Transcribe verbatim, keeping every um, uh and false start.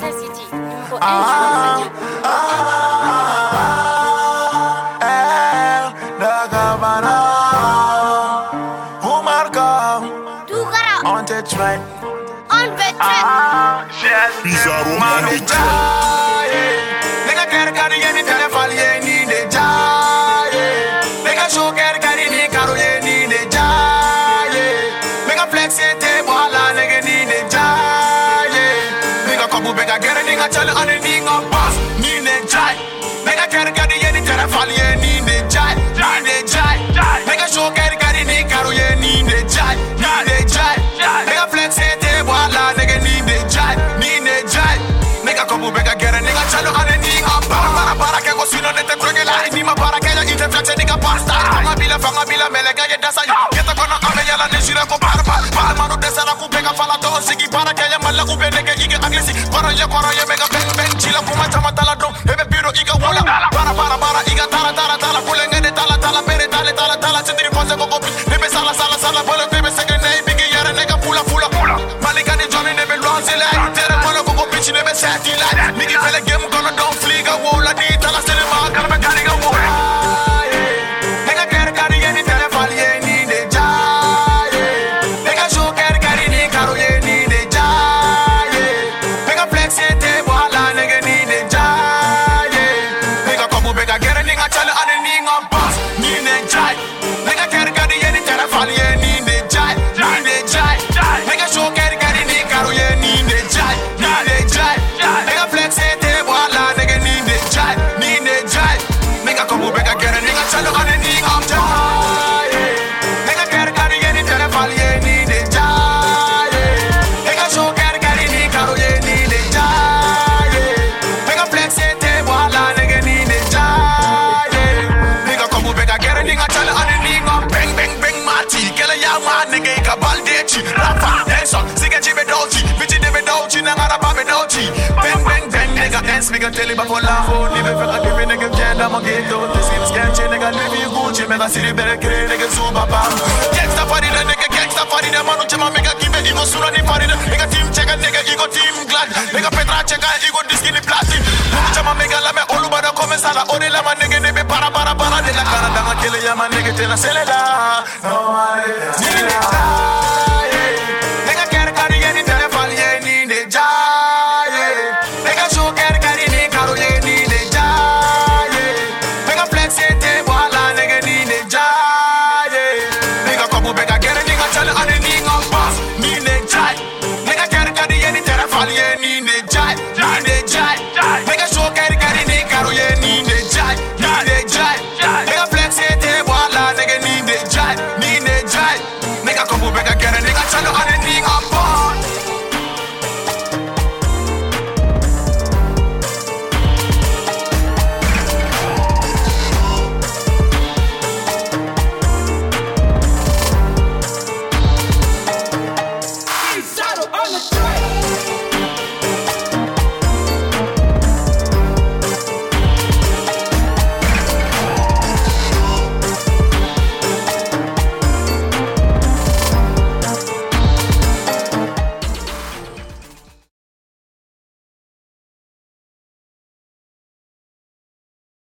City, numéro un sur On the track, On the track. Bizarro on the track. nigga quer carinha ni telefone ye ni de jaye. Nigga show quer carinha ni caro ye ni de jaye. Nigga flex ye te bola nigga ni de jaye. Nigga kobu bega gere nigga chale ane ni ngam boss ni de jaye. Nigga quer carinha ni telefone ye ni de jaye, ni de jaye. Nigga show quer carinha ni caro ye ni de jaye, ni de jaye. Nigga flex ye te bola nigga ni de jaye, ni de jaye. Nigga kobu bega gere nigga chale ane ni ngam para para para que go sino nete kwege la ni ma para que ya ite flex nigga pasta. Fanga bila fanga bila melega ye dasa yo. Yeta kono ame ya la neshira ko para para. Para manu desa na ku bega fala to sigi para que ya mala ku bene ke ige aglesi. Para ya para ya mega bang bang chila kuma chama tala drum. Ebe biro iga wala. Para para para iga tala tala tala kulenge de tala tala pere tala tala tala chitiri pose ko kopi. Nebe sala sala sala bolo nebe sege nei bigi yara nega pula pula pula. Malika ni Johnny nebe lonze la. Tere mono ko kopi chi nebe seti la. Nigi fele game kono don't fliga wola di tala cinema kala me kaniga wola. Nigga quer carinha ni telefone ye ni de jaye. Nigga show quer carinha ni caro ye ni de jaye. Nigga flex ye te bola nigga ni de jaye. Nigga kobu bega gere nigga chale ane ni ngam boss ni de jaye. Nigga quer carinha ni telefone ye ni de jaye, ni de jaye. Nigga show quer carinha ni caro ye ni de jaye, ni de jaye. Nigga flex ye te bola nigga ni de jaye, ni de jaye. Nigga kobu bega gere nigga chale ane ni ngam jaye. Nigga quer carinha ni telefone ye ni de jaye. Nigga show quer carinha ni caro ye ni de jaye. Nigga flex ye te bola nigga ni de jaye. Nigga kobu bega gere nigga chale ane ni ngam bang bang bang mati. Kele ya ma nigga ika baldechi. Rafa Nelson sige chibe dochi. Vici debe dochi na ngara babe dochi. Bang bang bang nigga dance nigga teli ba pola ho. Live feka give nigga jenda mo ghetto. This is sketchy nigga live you Gucci. Mega city bere kere nigga zuba bam. Gangsta party da nigga gangsta party da manu chama mega give ego sura ni party da. Nigga team checka nigga ego team glad. Nigga Petra checka ego diski ni platin. Manu chama mega la me olu bada come sala. Ore la ma nigga nebe para para para de la cara da ma kele ya ma nigga tela selela. No I nigga quer carinha ni telefone ye ni de jaye. Nigga show quer carinha ni caro ye ni de jaye. Nigga flex ye te bola nigga ni de jaye. Nigga kobu bega gere nigga chale ane ni ngam boss ni de jaye. Nigga quer carinha ni telefone ye ni de jaye, ni de